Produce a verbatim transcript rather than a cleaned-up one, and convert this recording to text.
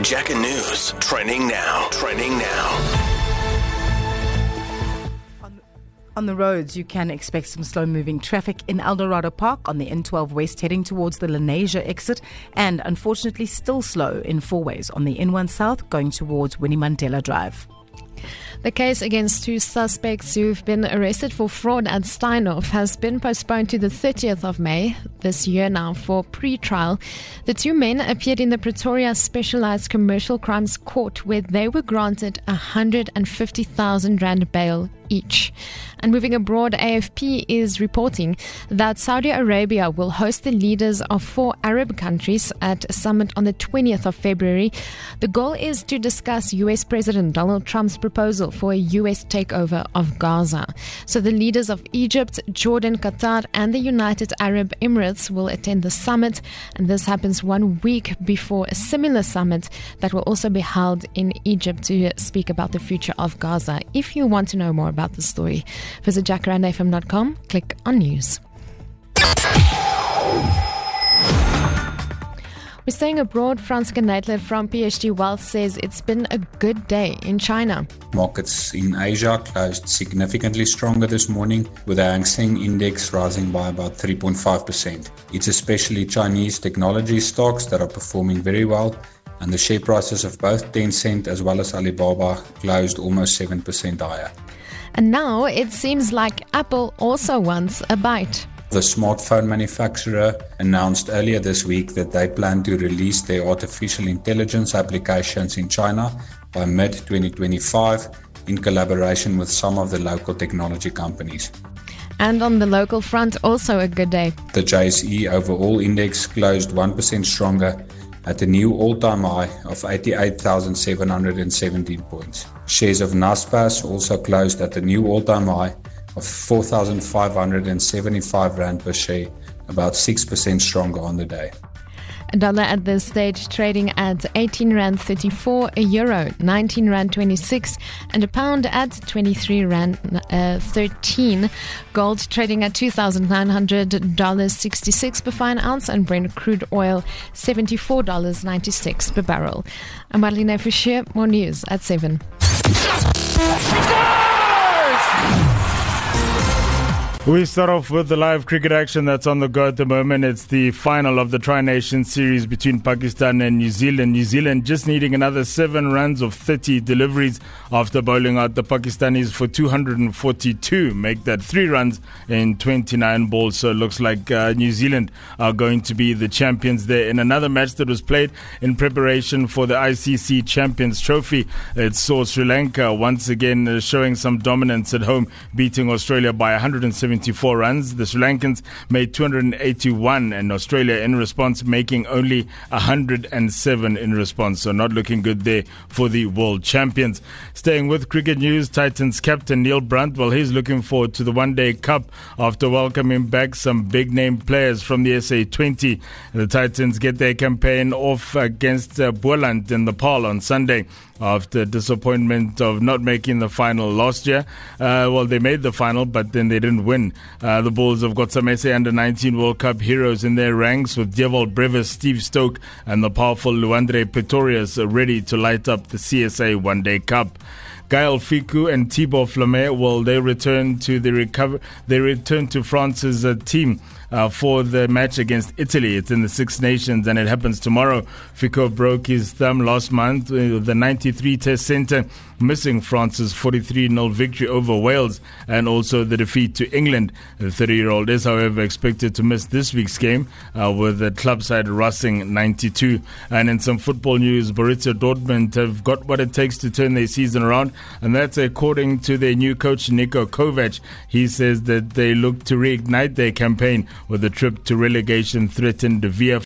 Jacka News, trending now, trending now. On the roads, you can expect some slow-moving traffic in Eldorado Park on the N twelve West heading towards the Lenasia exit, and unfortunately still slow in four ways on the N one South going towards Winnie Mandela Drive. The case against two suspects who've been arrested for fraud at Steinhoff has been postponed to the thirtieth of May this year now for pre-trial. The two men appeared in the Pretoria Specialized Commercial Crimes Court, where they were granted one hundred fifty thousand rand bail each. And moving abroad, A F P is reporting that Saudi Arabia will host the leaders of four Arab countries at a summit on the twentieth of February. The goal is to discuss U S President Donald Trump's proposal for a U S takeover of Gaza. So the leaders of Egypt, Jordan, Qatar, and the United Arab Emirates will attend the summit, and this happens one week before a similar summit that will also be held in Egypt to speak about the future of Gaza. If you want to know more about the story, visit jacaranda f m dot com, click on news. We're staying abroad. Franziska Neidler from P H D Wealth says it's been a good day in China. Markets in Asia closed significantly stronger this morning, with the Hang Seng Index rising by about three point five percent. It's especially Chinese technology stocks that are performing very well, and the share prices of both Tencent as well as Alibaba closed almost seven percent higher. And now it seems like Apple also wants a bite. The smartphone manufacturer announced earlier this week that they plan to release their artificial intelligence applications in China by mid twenty twenty-five in collaboration with some of the local technology companies. And on the local front, also a good day. The J S E overall index closed one percent stronger at a new all-time high of eighty-eight thousand seven hundred seventeen points. Shares of Naspers also closed at a new all-time high of four thousand five hundred seventy-five rand per share, about six percent stronger on the day. A dollar at this stage trading at eighteen rand thirty-four, a euro nineteen rand twenty-six, and a pound at twenty-three rand thirteen. Gold trading at two thousand nine hundred sixty-six per fine ounce, and Brent crude oil seventy-four dollars and ninety-six cents per barrel. I'm Marlene Fischer, more news at seven. We start off with the live cricket action that's on the go at the moment. It's the final of the Tri-Nation series between Pakistan and New Zealand. New Zealand just needing another seven runs of thirty deliveries after bowling out the Pakistanis for two hundred forty-two. Make that three runs in twenty-nine balls. So it looks like uh, New Zealand are going to be the champions there. In another match that was played in preparation for the I C C Champions Trophy, it saw Sri Lanka once again uh, showing some dominance at home, beating Australia by one hundred seventy-four runs. The Sri Lankans made two hundred eighty-one, and Australia in response making only one hundred seven in response. So not looking good there for the world champions. Staying with cricket news, Titans captain Neil Brunt, well, he's looking forward to the One-Day Cup after welcoming back some big-name players from the S A twenty. The Titans get their campaign off against uh, Boland in the Paarl on Sunday. After disappointment of not making the final last year. Uh, well, they made the final, but then they didn't win. Uh, the Bulls have got some S A under nineteen World Cup heroes in their ranks, with Dewald Brevis, Steve Stoke, and the powerful Luandre Pretorius ready to light up the C S A One-Day Cup. Gaël Fickou and Thibaut Fleury, well, they return to the recover. They return to France's uh, team uh, for the match against Italy. It's in the Six Nations, and it happens tomorrow. Fickou broke his thumb last month with the ninety-three Test Centre, missing France's forty-three nil victory over Wales and also the defeat to England. The thirty-year-old is, however, expected to miss this week's game uh, with the club side Racing ninety-two. And in some football news, Borussia Dortmund have got what it takes to turn their season around, and that's according to their new coach Niko Kovac. He says that they look to reignite their campaign with a trip to relegation threatened Via